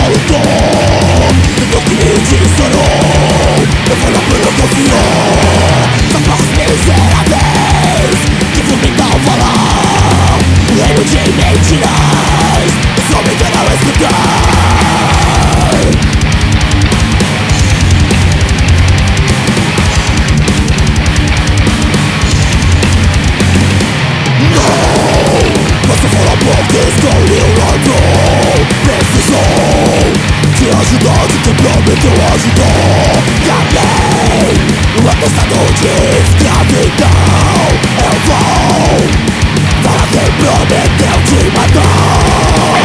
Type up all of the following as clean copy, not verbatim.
lutou, tenho que me distorou. Eu vou na pena confiar. São povos miseráveis que vomitam o valor. O reino de mentiras, só me deram a escutar. Você fala porque escolhi o lado. Precisou de ajuda de quem prometeu ajudar. Ganhei o atestado de escravidão. Eu vou para quem prometeu te matar.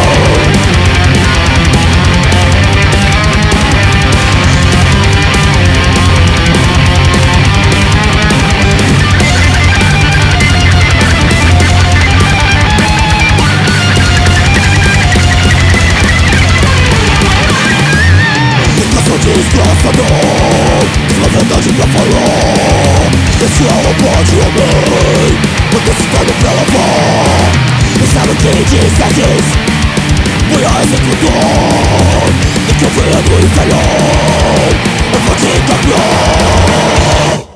Desgraçador, a verdade pra falar. Esse é o pode homem, porque se torna pra lavar. Não sabe o que dissestes, fui a executor. E que eu venha do inferno, eu vou te encontrar.